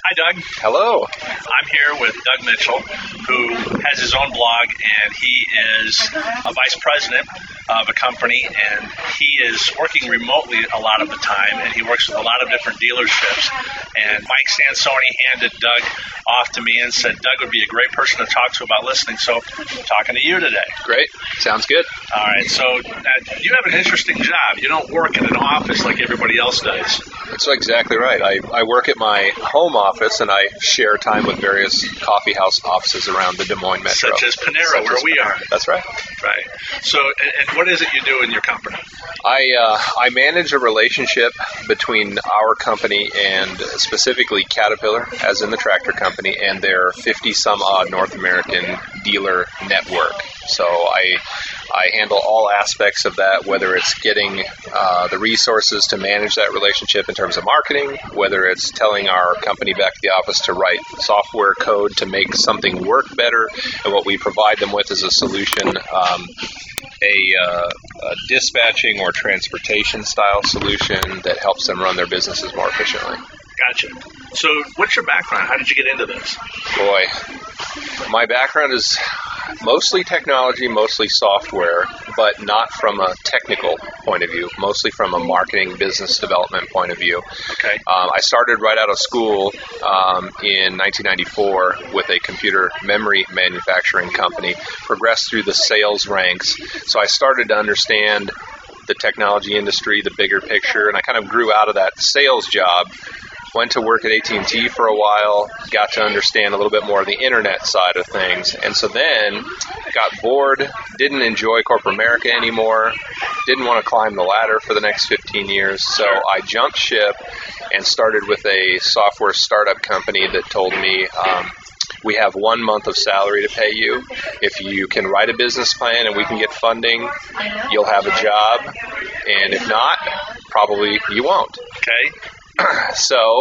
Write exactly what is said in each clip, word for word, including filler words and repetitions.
Hi, Doug. Hello. I'm here with Doug Mitchell, who has his own blog, and he is a vice president of a company, and he is working remotely a lot of the time, and he works with a lot of different dealerships. And Mike Sansoni handed Doug off to me and said, Doug would be a great person to talk to about listening, so I'm talking to you today. Great. Sounds good. All right, so uh, you have an interesting job. You don't work in an office like everybody else does. That's exactly right. I, I work at my home office, and I share time with various coffee house offices around the Des Moines metro. Such as Panera, Such where as we Panera. are. That's right. Right. So, and, and what is it you do in your company? I uh, I manage a relationship between our company and specifically Caterpillar, as in the tractor company, and their fifty-some-odd North American dealer network. So I I handle all aspects of that, whether it's getting uh, the resources to manage that relationship in terms of marketing, whether it's telling our company back to the office to write software code to make something work better, and what we provide them with is a solution, um, a, uh, a dispatching or transportation style solution that helps them run their businesses more efficiently. Gotcha. So what's your background? How did you get into this? Boy, my background is mostly technology, mostly software, but not from a technical point of view, mostly from a marketing, business development point of view. Okay. Um, I started right out of school um, in nineteen ninety-four with a computer memory manufacturing company, progressed through the sales ranks. So I started to understand the technology industry, the bigger picture, and I kind of grew out of that sales job. Went to work at A T and T for a while, got to understand a little bit more of the internet side of things, and so then got bored, didn't enjoy corporate America anymore, didn't want to climb the ladder for the next fifteen years, so I jumped ship and started with a software startup company that told me, um, we have one month of salary to pay you. If you can write a business plan and we can get funding, you'll have a job, and if not, probably you won't. Okay. So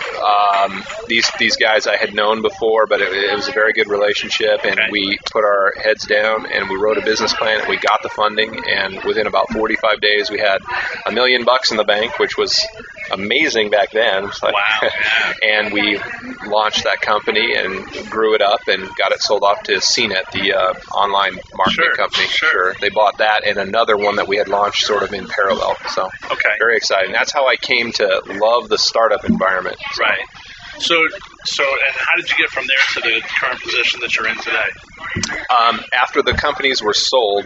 um, these these guys I had known before, but it, it was a very good relationship, and Okay. we put our heads down and we wrote a business plan, and we got the funding, and within about forty-five days we had a million bucks in the bank, which was amazing back then. It was like- Wow, yeah. And we launched that company and grew it up and got it sold off to C net, the uh, online marketing Sure, company. sure. They bought that and another one that we had launched sort of in parallel. So Okay. very exciting. That's how I came to love the startup environment. So, Right. So, so, and how did you get from there to the current position that you're in today? Um, after the companies were sold,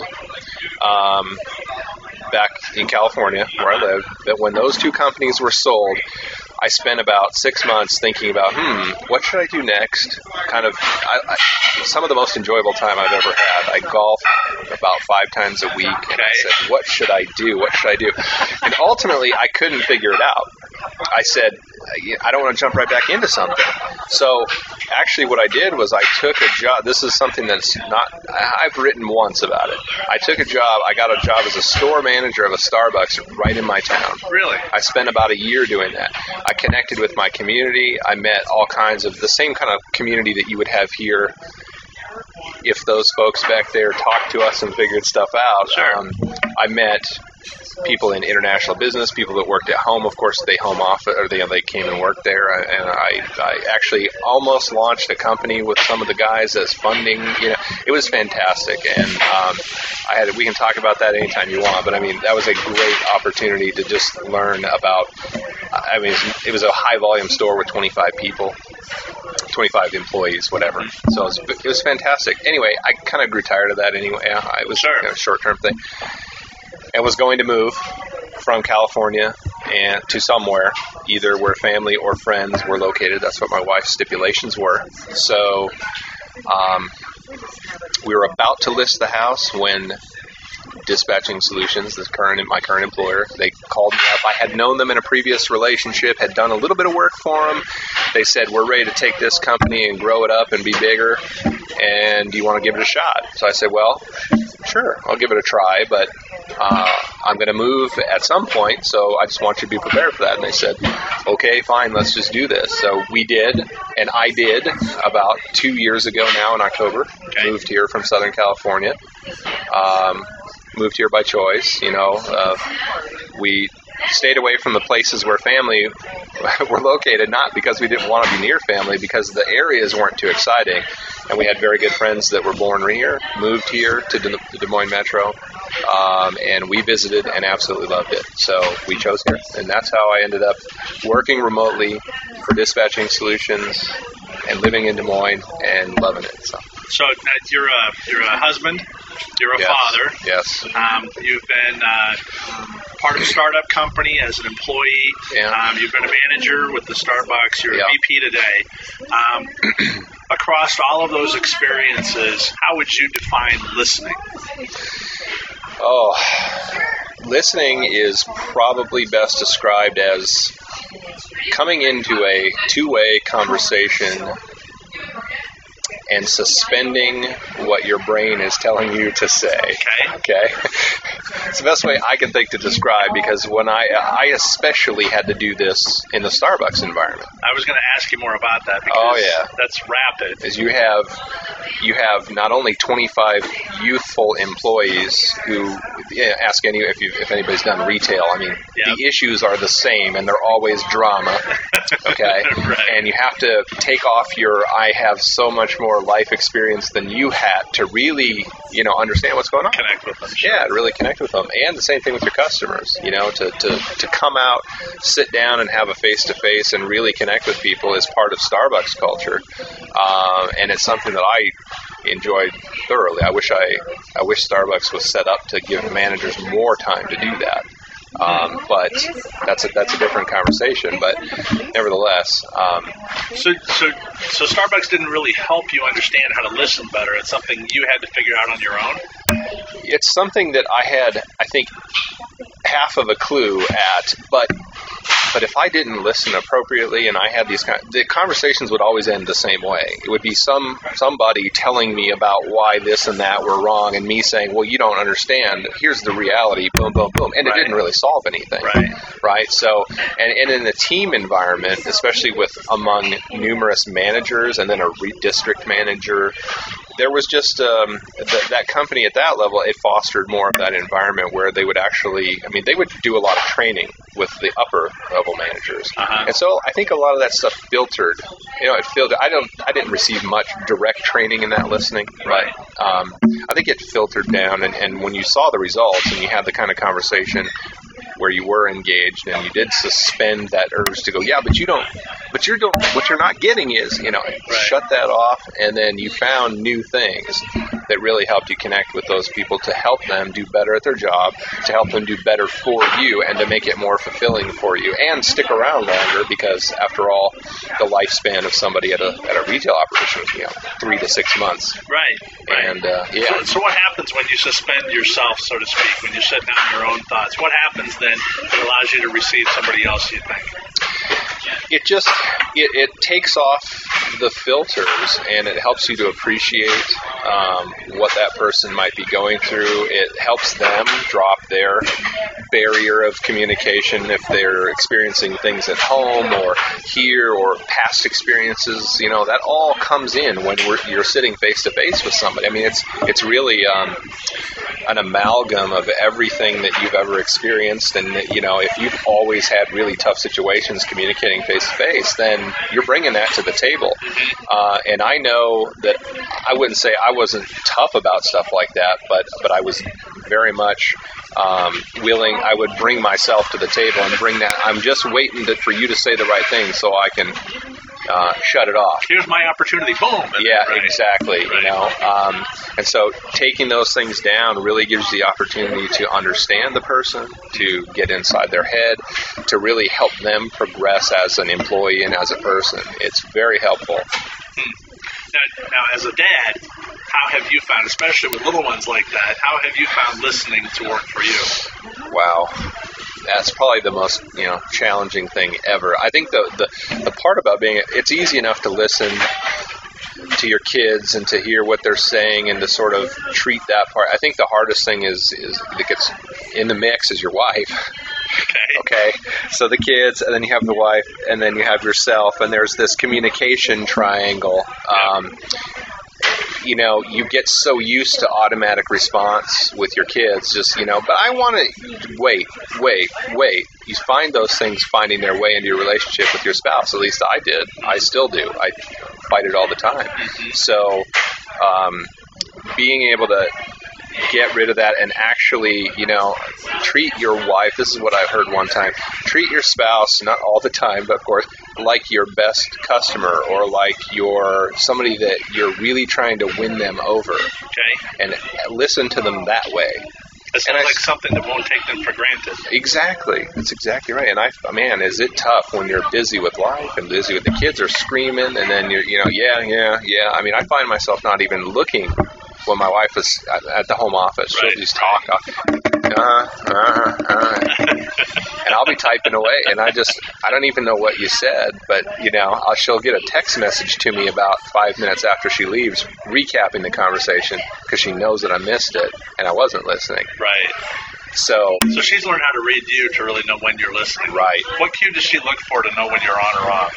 um, back in California where I lived, that when those two companies were sold, I spent about six months thinking about, hmm, what should I do next? Kind of, I, I, some of the most enjoyable time I've ever had. I golf about five times a week, and I said, what should I do? What should I do? And ultimately, I couldn't figure it out. I said, I don't want to jump right back into something. So actually what I did was I took a job. This is something that's not, I've written once about it. I took a job, I got a job as a store manager of a Starbucks right in my town. Really? I spent about a year doing that. I connected with my community. I met all kinds of the same kind of community that you would have here if those folks back there talked to us and figured stuff out. Sure. Um, I met people in international business, people that worked at home. Of course, they home office, or they they came and worked there. And I, I actually almost launched a company with some of the guys as funding. You know, it was fantastic. And um, I had we can talk about that anytime you want. But I mean, that was a great opportunity to just learn about. I mean, it was a high volume store with twenty-five people. twenty-five employees, whatever. So it was, it was fantastic. Anyway, I kind of grew tired of that anyway. It was Sure. you know, a short-term thing. And was going to move from California and to somewhere, either where family or friends were located. That's what my wife's stipulations were. So um, we were about to list the house when Dispatching Solutions, this current my current employer, they called me up. I had known them in a previous relationship, had done a little bit of work for them. They said, we're ready to take this company and grow it up and be bigger, and do you want to give it a shot? So I said, well, sure, I'll give it a try, but uh, I'm going to move at some point, so I just want you to be prepared for that. And they said, okay, fine, let's just do this. So we did, and I did about two years ago now in October. Okay. Moved here from Southern California. Um, moved here by choice, you know. Uh, we stayed away from the places where family were located, not because we didn't want to be near family, because the areas weren't too exciting. And we had very good friends that were born here, moved here to Des, Des Moines Metro, um, and we visited and absolutely loved it. So we chose here, and that's how I ended up working remotely for Dispatching Solutions and living in Des Moines and loving it. So, so now you're a you're a husband, you're a yes. father. Yes. Um, you've been uh, part of a startup company as an employee. Yeah. Um, you've been a manager with the Starbucks. You're yeah. a V P today. Um, across all of those experiences, how would you define listening? Oh, listening is probably best described as coming into a two-way conversation and suspending what your brain is telling you to say. Okay. Okay. It's the best way I can think to describe, because when I I especially had to do this in the Starbucks environment. I was going to ask you more about that because oh, yeah. that's rapid. Is you have you have not only twenty-five youthful employees who yeah, ask any if you if anybody's done retail. I mean, yep. the issues are the same, and they're always drama. Okay, right. And you have to take off your I have so much more life experience than you had to really you know understand what's going on. Connect with them. Sure. Yeah, to really connect with them, and the same thing with your customers. You know, to to to come out, sit down, and have a face to face, and really connect with people is part of Starbucks culture, um, and it's something that I enjoyed thoroughly. I wish I I wish Starbucks was set up to give managers more time to do that. Um, but that's a, that's a different conversation. But nevertheless, um, so so so Starbucks didn't really help you understand how to listen better. It's something you had to figure out on your own. It's something that I had, I think, half of a clue at, but. But if I didn't listen appropriately, and I had these kind, the conversations would always end the same way. It would be some somebody telling me about why this and that were wrong, and me saying, "Well, you don't understand. Here's the reality." Boom, boom, boom, and right. it didn't really solve anything. Right. Right. So, and, and in a team environment, especially with among numerous managers, and then a redistrict manager. There was just um, th- that company at that level, it fostered more of that environment where they would actually, I mean, they would do a lot of training with the upper level managers. Uh-huh. And so I think a lot of that stuff filtered, you know, it filtered. I don't, I didn't receive much direct training in that listening. Right. But, um, I think it filtered down, and, and when you saw the results and you had the kind of conversation where you were engaged and you did suspend that urge to go, yeah, but you don't, but you're don't, what you're not getting is, you know, right. shut that off, and then you found new things that really helped you connect with those people to help them do better at their job, to help them do better for you, and to make it more fulfilling for you, and stick around longer, because after all, the lifespan of somebody at a at a retail operation is, you know, three to six months. Right. Right. And uh, yeah. So, so what happens when you suspend yourself, so to speak, when you shut down your own thoughts? What happens then that allows you to receive somebody else, you think? It just, it, it takes off the filters, and it helps you to appreciate um, what that person might be going through. It helps them drop their barrier of communication if they're experiencing things at home or here or past experiences. You know, that all comes in when we're, you're sitting face to face with somebody. I mean, it's it's really um, an amalgam of everything that you've ever experienced. And, you know, if you've always had really tough situations communicating face to face, then you're bringing that to the table. Uh, and I know that I wouldn't say I wasn't tough about stuff like that, but, but I was very much um, willing. I would bring myself to the table and bring that. I'm just waiting to, for you to say the right thing so I can uh, shut it off. Here's my opportunity. Boom. And yeah, right. exactly. Right. You know, um, and so taking those things down really gives you the opportunity to understand the person, to get inside their head, to really help them progress as an employee and as a person. It's very helpful. Hmm. Now, now, as a dad, how have you found, especially with little ones like that, how have you found listening to work for you? Wow. That's probably the most, you know, challenging thing ever. I think the, the, the part about being, it's easy enough to listen to your kids and to hear what they're saying and to sort of treat that part. I think the hardest thing is, is that gets in the mix is your wife. Okay, so the kids, and then you have the wife, and then you have yourself, and there's this communication triangle. Um, you know, you get so used to automatic response with your kids, just, you know, but I want to, wait, wait, wait. You find those things finding their way into your relationship with your spouse. At least I did. I still do. I fight it all the time. So um, being able to get rid of that and actually, you know, treat your wife, this is what I heard one time, treat your spouse, not all the time, but of course, like your best customer or like your somebody that you're really trying to win them over. Okay. And listen to them that way. It sounds I, like something that won't take them for granted. Exactly. That's exactly right. And I, man, is it tough when you're busy with life and busy with the kids are screaming and then you're, you know, yeah, yeah, yeah. I mean, I find myself not even looking when my wife is at, at the home office. She'll right. just talk. Uh, uh, uh. And I'll be typing away, and I just, I don't even know what you said, but, you know, I'll, she'll get a text message to me about five minutes after she leaves, recapping the conversation, because she knows that I missed it, and I wasn't listening. Right. So, so she's learned how to read you to really know when you're listening. Right. What cue does she look for to know when you're on or off?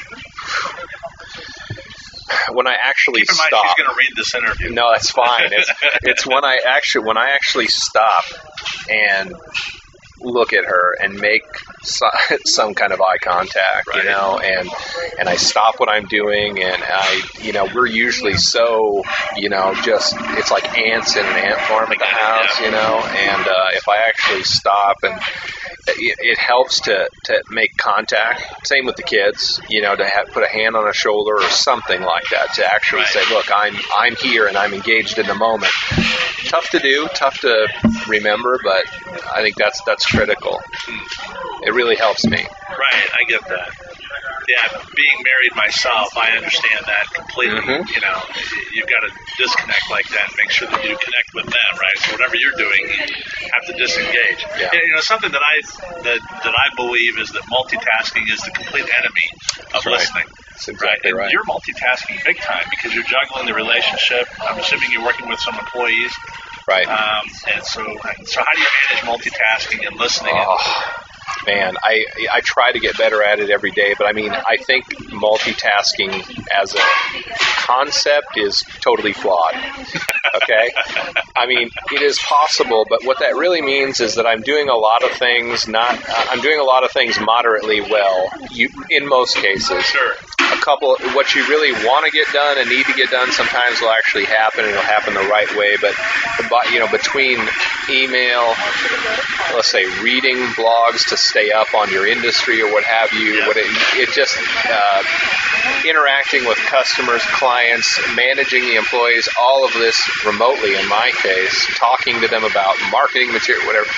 When I actually Keep in mind, stop. She's going to read this interview. No, that's fine. It's, it's when I actually when I actually stop and look at her and make some, some kind of eye contact, right. you know, and and I stop what I'm doing, and I, you know, we're usually so, you know, just it's like ants in an ant farm at the house, you know, and uh, if I actually stop and It, it helps to, to make contact. Same with the kids, you know, to have, put a hand on a shoulder or something like that to actually right. say, look, I'm I'm here and I'm engaged in the moment. Tough to do, tough to remember, but I think that's that's critical. It really helps me. Right, I get that. Yeah, being married myself, I understand that completely. Mm-hmm. You know, you've got to disconnect like that and make sure that you connect with them, right? So whatever you're doing, you have to disengage. Yeah. You know, something that I that that I believe is that multitasking is the complete enemy of That's right. listening. That's exactly right. right. You're multitasking big time because you're juggling the relationship. I'm assuming you're working with some employees. Right. Um, and so, so how do you manage multitasking and listening? Oh. Man, I I try to get better at it every day, but I mean, I think multitasking as a concept is totally flawed. Okay? I mean, it is possible, but what that really means is that I'm doing a lot of things not uh, I'm doing a lot of things moderately well, you, in most cases. Sure. A couple, what you really want to get done and need to get done sometimes will actually happen, and it'll happen the right way, but, you know, between email, let's say reading blogs to stay up on your industry or what have you, yeah. what it, it just, uh, interacting with customers, clients, managing the employees, all of this remotely in my case, talking to them about marketing material, whatever.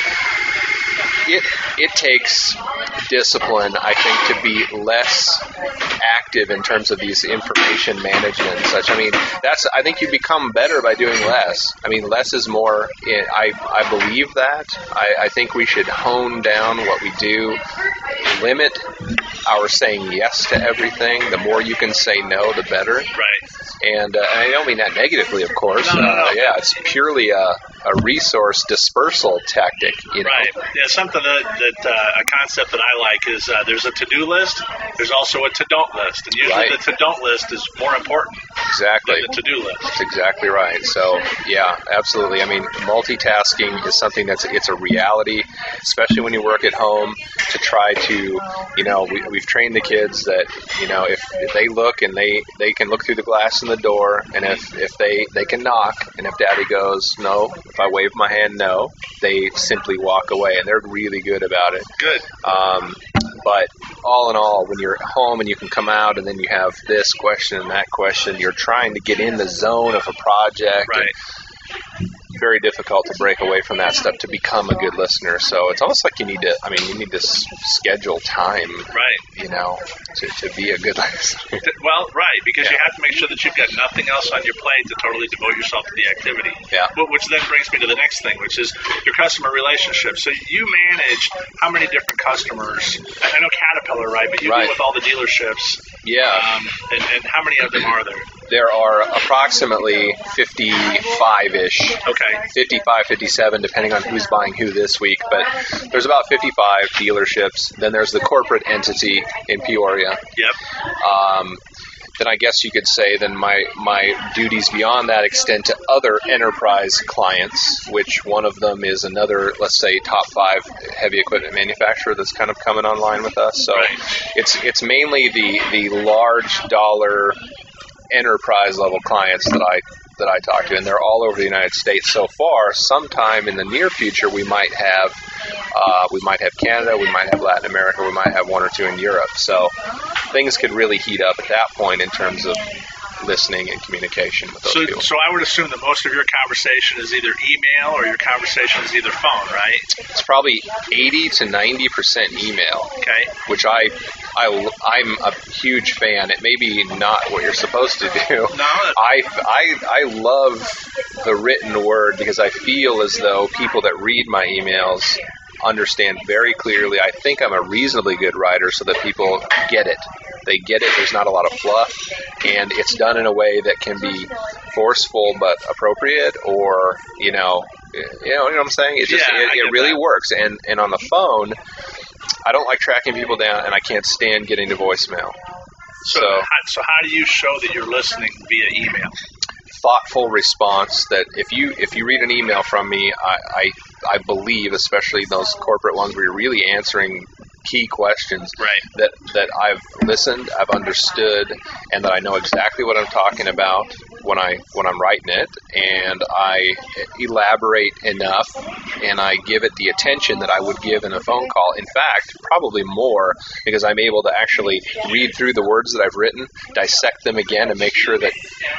It it takes discipline, I think, to be less active in terms of these information management and such. I mean, that's I think you become better by doing less. I mean, less is more. I I believe that. I, I think we should hone down what we do, limit our saying yes to everything. The more you can say no, the better. Right. And, uh, and I don't mean that negatively, of course. No, no, no. Uh, yeah, it's purely a, a resource dispersal tactic. You know? Right. Yeah, something that, that uh, a concept that I like is uh, there's a to-do list. There's also a to-don't list, and usually right. the to-don't list is more important exactly. than the to-do list. That's exactly right. So, yeah, absolutely. I mean, multitasking is something that's it's a reality, especially when you work at home. To try to, you know, we, we've trained the kids that, you know, if, if they look and they, they can look through the glass in the door, and if, if they, they can knock, and if Daddy goes, no, if I wave my hand, no, they simply walk away, and they're really good about it. Good. Um, but all in all, when you're at home and you can come out and then you have this question and that question, you're trying to get in the zone of a project. Right. And, very difficult to break away from that stuff to become a good listener. So it's almost like you need to, I mean, you need to s- schedule time, right? You know, to, to be a good listener. Well, right, because yeah. you have to make sure that you've got nothing else on your plate to totally devote yourself to the activity. Yeah. Which then brings me to the next thing, which is your customer relationship. So you manage how many different customers? I know Caterpillar, right? But you right. deal with all the dealerships. Yeah. Um, and, and how many of them are there? There are approximately fifty-five-ish. Okay. fifty-five, fifty-seven, depending on who's buying who this week. But there's about fifty-five dealerships. Then there's the corporate entity in Peoria. Yep. Um, then I guess you could say then my, my duties beyond that extend to other enterprise clients, which one of them is another, let's say, top five heavy equipment manufacturer that's kind of coming online with us. So right. it's it's mainly the, the large dollar enterprise level clients that I that I talk to, and they're all over the United States so far. Sometime in the near future, we might have uh, we might have Canada, we might have Latin America, we might have one or two in Europe. So things could really heat up at that point in terms of listening and communication with those so, people. So I would assume that most of your conversation is either email or your conversation is either phone, right? It's probably eighty to ninety percent email. Okay. Which I, I, I'm a huge fan. It may be not what you're supposed to do. No. I, I, I love the written word because I feel as though people that read my emails understand very clearly. I think I'm a reasonably good writer so that people get it. They get it. There's not a lot of fluff, and it's done in a way that can be forceful but appropriate, or you know, you know, you know what I'm saying. It just yeah, it, it really that. works. And and on the phone, I don't like tracking people down, and I can't stand getting to voicemail. So, So, how, so how do you show that you're listening via email? thoughtful response. That if you if you read an email from me, I I, I believe, especially those corporate ones where you're really answering key questions, right. that that I've listened, I've understood, and that I know exactly what I'm talking about when I when I'm writing it, and I elaborate enough, and I give it the attention that I would give in a phone call. In fact, probably more, because I'm able to actually read through the words that I've written, dissect them again, and make sure that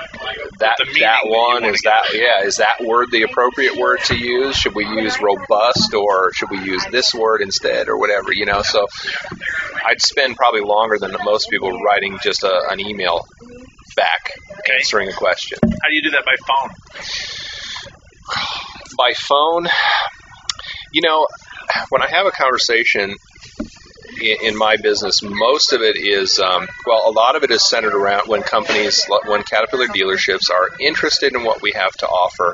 that that one is that yeah is that word the appropriate word to use? Should we use robust, or should we use this word instead, or whatever, you know? So I'd spend probably longer than most people writing just a, an email back, okay. answering a question. How do you do that by phone? By phone, you know, when I have a conversation in, in my business, most of it is, um, well, a lot of it is centered around when companies, when Caterpillar dealerships are interested in what we have to offer.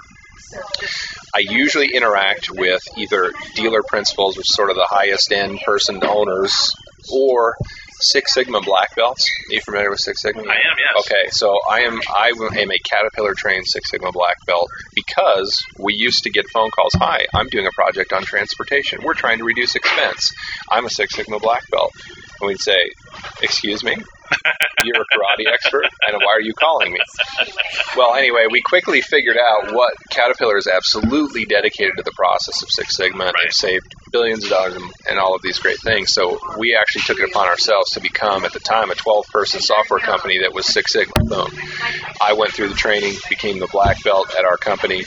I usually interact with either dealer principals, which is sort of the highest end person owners, or Six Sigma black belts. Are you familiar with Six Sigma? I am, yes. Okay, so I am I am a Caterpillar trained Six Sigma black belt because we used to get phone calls. Hi, I'm doing a project on transportation. We're trying to reduce expense. I'm a Six Sigma black belt. And we'd say, excuse me? You're a karate expert, and why are you calling me? Well, anyway, we quickly figured out what Caterpillar is absolutely dedicated to the process of Six Sigma. Right. They've saved billions of dollars and, and all of these great things. So we actually took it upon ourselves to become, at the time, a twelve-person software company that was Six Sigma. Boom. I went through the training, became the black belt at our company.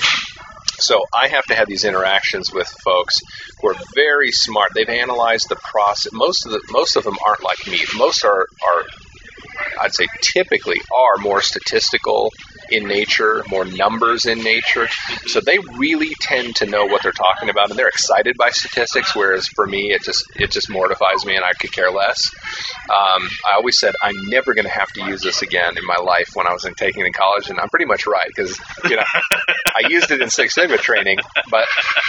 So I have to have these interactions with folks who are very smart. They've analyzed the process. Most of the most of them aren't like me. Most are are I'd say typically are more statistical in nature, more numbers in nature. So they really tend to know what they're talking about, and they're excited by statistics, whereas for me, it just it just mortifies me, and I could care less. Um, I always said, I'm never going to have to use this again in my life when I was in taking it in college, and I'm pretty much right, because you know, I used it in Six Sigma training, but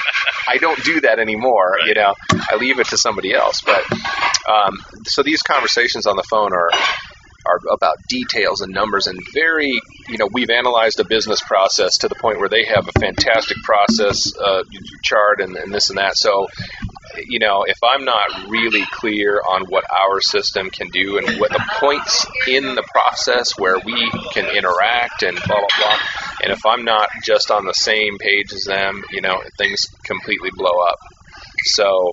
I don't do that anymore. You know, I leave it to somebody else. But um, so these conversations on the phone are are about details and numbers, and very, you know, we've analyzed a business process to the point where they have a fantastic process uh, chart and, and this and that. So, you know, if I'm not really clear on what our system can do and what the points in the process where we can interact and blah, blah, blah, and if I'm not just on the same page as them, you know, things completely blow up. So,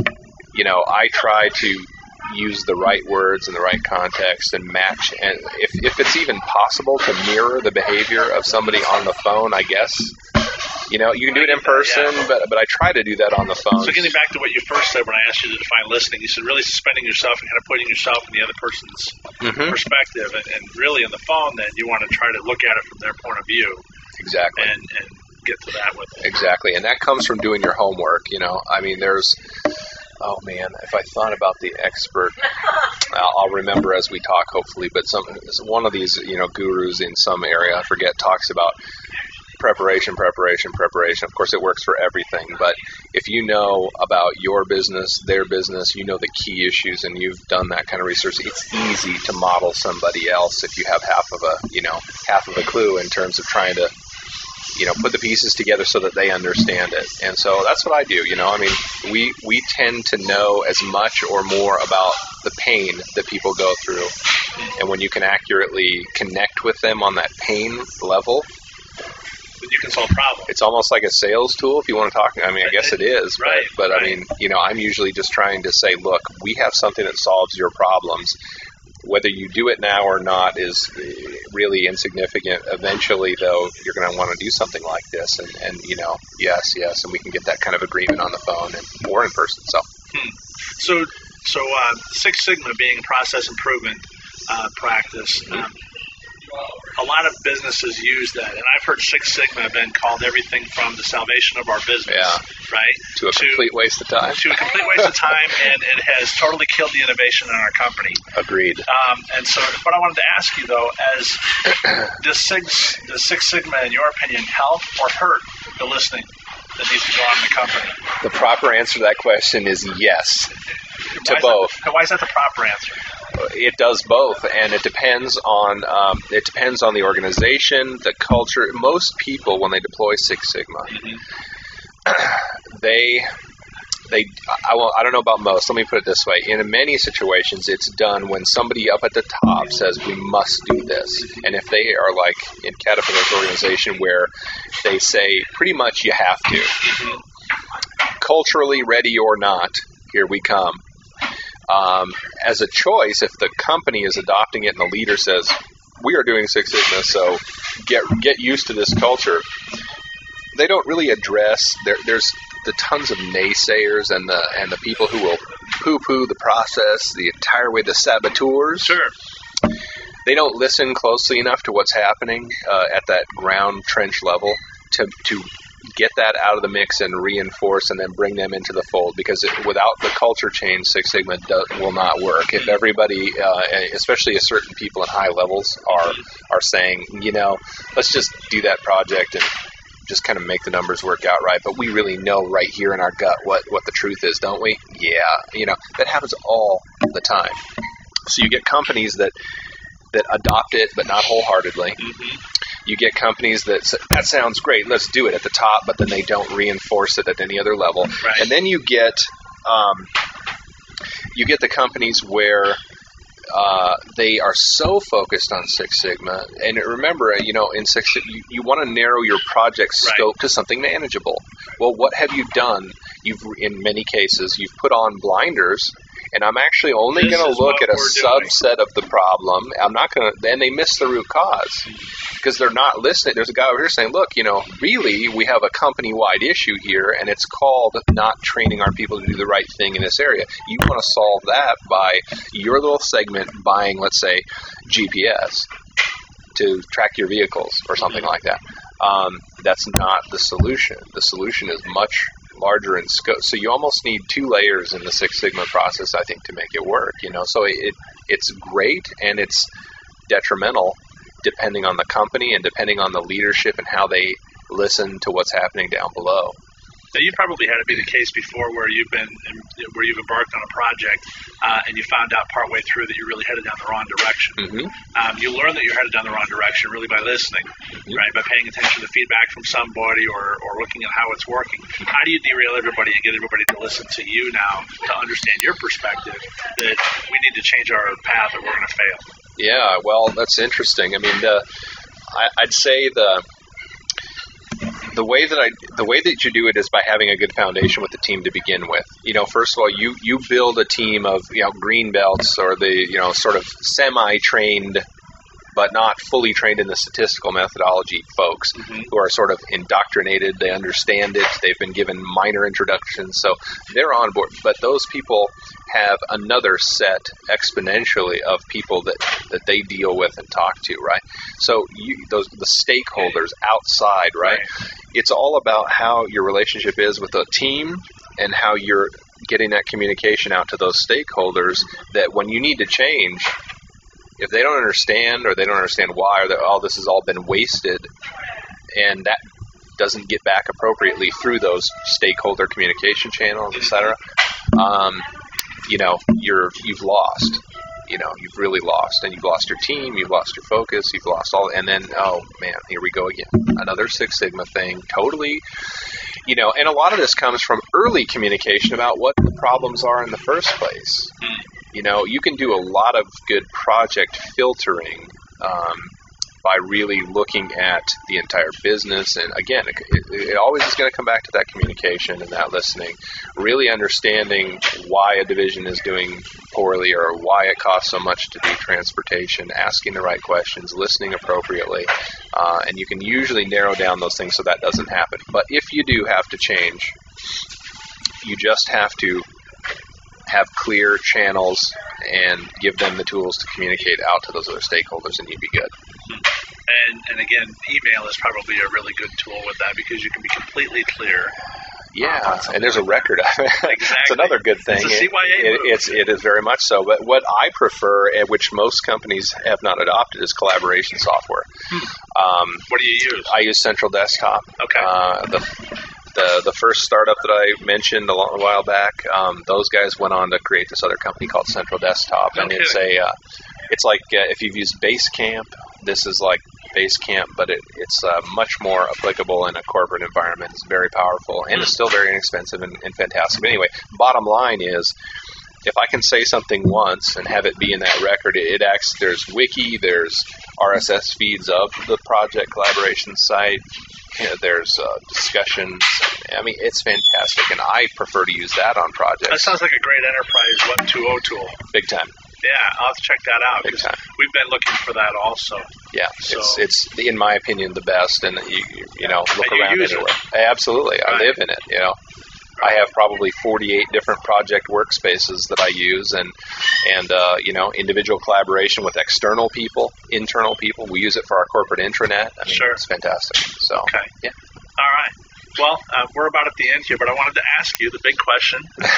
you know, I try to use the right words in the right context and match, and if, if it's even possible to mirror the behavior of somebody on the phone, I guess. You know, you can do it in person, yeah. but but I try to do that on the phone. So getting back to what you first said when I asked you to define listening, you said really suspending yourself and kind of putting yourself in the other person's mm-hmm. perspective, and, and really in the phone, then you want to try to look at it from their point of view. Exactly. And, and get to that with it. Exactly, and that comes from doing your homework. You know, I mean, there's. Oh man, if I thought about the expert, I'll, I'll remember as we talk, hopefully. But some one of these, you know, gurus in some area, I forget, talks about preparation, preparation, preparation. Of course, it works for everything. But if you know about your business, their business, you know the key issues, and you've done that kind of research, it's easy to model somebody else if you have half of a, you know, half of a clue in terms of trying to, you know, put the pieces together so that they understand it. And so that's what I do. You know, I mean, we we tend to know as much or more about the pain that people go through. And when you can accurately connect with them on that pain level, you can solve problems. It's almost like a sales tool if you want to talk. I mean, I guess it is. Right. But, but right. I mean, you know, I'm usually just trying to say, look, we have something that solves your problems. Whether you do it now or not is really insignificant. Eventually, though, you're going to want to do something like this. And, and, you know, yes, yes, and we can get that kind of agreement on the phone and or in person. So, hmm. so, so uh, Six Sigma being process improvement uh, practice, um, a lot of businesses use that, and I've heard Six Sigma been called everything from the salvation of our business, yeah. right? To a to, complete waste of time. To a complete waste of time, and it has totally killed the innovation in our company. Agreed. Um, and so what I wanted to ask you, though, as does Six, does Six Sigma, in your opinion, help or hurt the listening that needs to go on in the company? The proper answer to that question is yes, to why both. That, why is that the proper answer? It does both, and it depends on um, it depends on the organization, the culture. Most people, when they deploy Six Sigma, mm-hmm. they they I, won't, I don't know about most. Let me put it this way: in many situations, it's done when somebody up at the top says we must do this, and if they are like in Caterpillar's organization, where they say pretty much you have to, mm-hmm. culturally ready or not, here we come. Um, as a choice, if the company is adopting it and the leader says, we are doing Six Sigma, so get get used to this culture, they don't really address, there, there's the tons of naysayers and the and the people who will poo-poo the process the entire way, the saboteurs. Sure. They don't listen closely enough to what's happening uh, at that ground trench level to to get that out of the mix and reinforce and then bring them into the fold, because it, without the culture change, Six Sigma do, will not work. If everybody, uh, especially certain people at high levels, are are saying, you know, let's just do that project and just kind of make the numbers work out right, but we really know right here in our gut what, what the truth is, don't we? Yeah, you know, that happens all the time. So you get companies that that adopt it, but not wholeheartedly. Mm-hmm. You get companies that say, that sounds great, let's do it at the top, but then they don't reinforce it at any other level. Right. And then you get um, you get the companies where uh, they are so focused on Six Sigma. And remember, you know, in Six Sigma, you, you want to narrow your project scope right. to something manageable. Well, what have you done? You've, in many cases, you've put on blinders. And I'm actually only going to look at a subset of the problem. I'm not going to, and they miss the root cause because they're not listening. There's a guy over here saying, look, you know, really we have a company-wide issue here, and it's called not training our people to do the right thing in this area. You want to solve that by your little segment buying, let's say, G P S to track your vehicles or something like that. Um, that's not the solution. The solution is much larger in scope. So you almost need two layers in the Six Sigma process, I think, to make it work. You know, so it it's great and it's detrimental depending on the company and depending on the leadership and how they listen to what's happening down below. Now, you probably had it be the case before where you've been, where you've embarked on a project uh, and you found out partway through that you're really headed down the wrong direction. Mm-hmm. Um, you learn that you're headed down the wrong direction really by listening, mm-hmm. right? By paying attention to feedback from somebody or, or looking at how it's working. How do you derail everybody and get everybody to listen to you now to understand your perspective that we need to change our path or we're going to fail? Yeah, well, that's interesting. I mean, the, I, I'd say the. The way that I, the way that you do it is by having a good foundation with the team to begin with. You know, first of all, you, you build a team of, you know, green belts or the, you know, sort of semi-trained but not fully trained in the statistical methodology folks mm-hmm. who are sort of indoctrinated. They understand it. They've been given minor introductions, so they're on board. But those people have another set exponentially of people that, that they deal with and talk to, right? So you, those the stakeholders outside, right? right? It's all about how your relationship is with a team and how you're getting that communication out to those stakeholders that when you need to change, if they don't understand or they don't understand why or that, oh, this has all been wasted, and that doesn't get back appropriately through those stakeholder communication channels, et cetera, um, you know, you're you've lost. You know, you've really lost, and you've lost your team, you've lost your focus, you've lost all, and then, oh man, here we go again. Another Six Sigma thing, totally, you know, and a lot of this comes from early communication about what the problems are in the first place. You know, you can do a lot of good project filtering um, by really looking at the entire business. And again, it, it always is going to come back to that communication and that listening, really understanding why a division is doing poorly or why it costs so much to do transportation, asking the right questions, listening appropriately. Uh, and you can usually narrow down those things so that doesn't happen. But if you do have to change, you just have to have clear channels and give them the tools to communicate out to those other stakeholders, and you'd be good. And, and again, email is probably a really good tool with that because you can be completely clear. Yeah, and there's a record of it. Exactly. It's another good thing. It's a C Y A it, move. It, it's, it is very much so. But what I prefer, and which most companies have not adopted, is collaboration software. Hmm. Um, what do you use? I use Central Desktop. Okay. Uh, the The the first startup that I mentioned a, long, a while back, um, those guys went on to create this other company called Central Desktop, No and kidding. it's a uh, it's like uh, if you've used Basecamp, this is like Basecamp, but it, it's uh, much more applicable in a corporate environment. It's very powerful, and it's still very inexpensive and, and fantastic. But anyway, bottom line is, if I can say something once and have it be in that record, it, it acts. There's wiki, there's R S S feeds of the project collaboration site. You know, there's uh, discussions. I mean, it's fantastic, and I prefer to use that on projects. That sounds like a great enterprise Web two point oh tool. Big time. Yeah, I'll have to check that out. Big 'cause time. We've been looking for that also. Yeah, So- it's it's in my opinion the best, and you you, you know look And you around use it. anywhere. Absolutely, I Right. live in it. You know, I have probably forty-eight different project workspaces that I use, and and uh, you know individual collaboration with external people, internal people. We use it for our corporate intranet. I mean, Sure. it's fantastic. So Okay. yeah. All right. Well, uh, we're about at the end here, but I wanted to ask you the big question.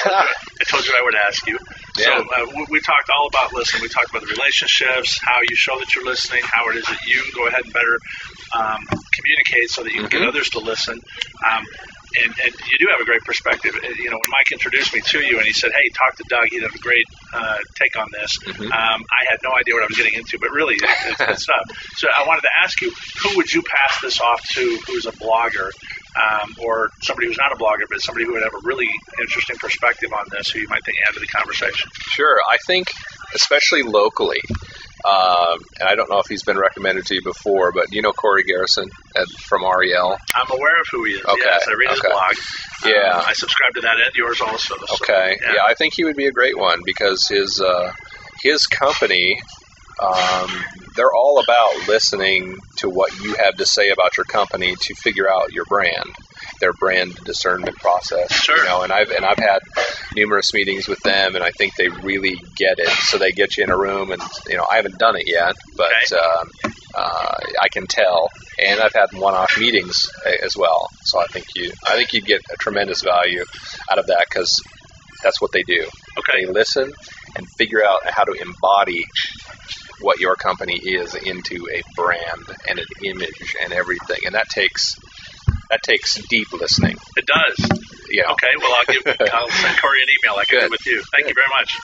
I told you I would ask you. So Yeah. uh, we, we talked all about listening. We talked about the relationships, how you show that you're listening, how it is that you go ahead and better um, communicate so that you can Mhm. get others to listen. Um, and, and you do have a great perspective. Uh, You know, when Mike introduced me to you and he said, hey, talk to Doug, he'd have a great uh, take on this. Mhm. Um, I had no idea what I was getting into, but really, it, it's good stuff. So I wanted to ask you, who would you pass this off to who's a blogger? Um, or somebody who's not a blogger, but somebody who would have a really interesting perspective on this, who you might think add to the conversation. Sure. I think, especially locally, um, and I don't know if he's been recommended to you before, but you know Corey Garrison at, from R E L? I'm aware of who he is. Okay, Yes, I read his okay. blog. Yeah. Um, I subscribe to that and yours also. So, Okay. yeah. Yeah, I think he would be a great one because his uh, his company, um, they're all about listening to what you have to say about your company to figure out your brand, their brand discernment process. Sure. You know, and I've and I've had numerous meetings with them, and I think they really get it. So they get you in a room, and you know, I haven't done it yet, but Okay. um, uh, I can tell. And I've had one-off meetings a- as well. So I think you, I think you'd get a tremendous value out of that because that's what they do. Okay. They listen and figure out how to embody what your company is into a brand and an image and everything, and that takes that takes deep listening. It does. You know. Okay. Well, I'll give. I'll send Corey an email like I Good. did with you. Thank you very much.